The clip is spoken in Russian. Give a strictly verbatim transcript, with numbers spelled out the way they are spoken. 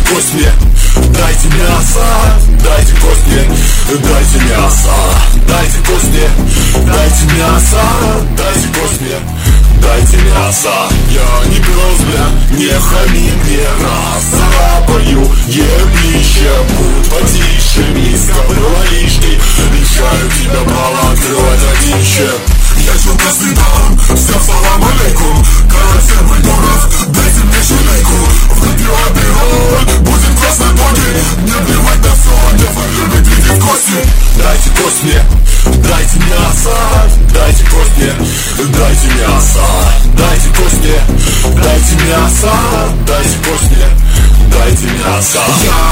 кость мне, дайте мясо, дайте кость мне, дайте мясо, дайте кость мне, дайте мясо, дайте кость мне, дайте мясо. Я не пес, бля, не хами мне, раз царапаю, еблище, будь потише, миска была лишней, решаю тебя право открывать одище. Я чё-то сыдан, всем салам алейкум, короче, придуров, дайте мне шулейку, выпью оберот, будем красной боги, мне плевать на все, не полюбит видеть кости. Дайте кость мне, дайте мясо, дайте кость мне, дайте мясо, дайте кость мне, дайте мясо, дайте кость мне, дайте мясо. Я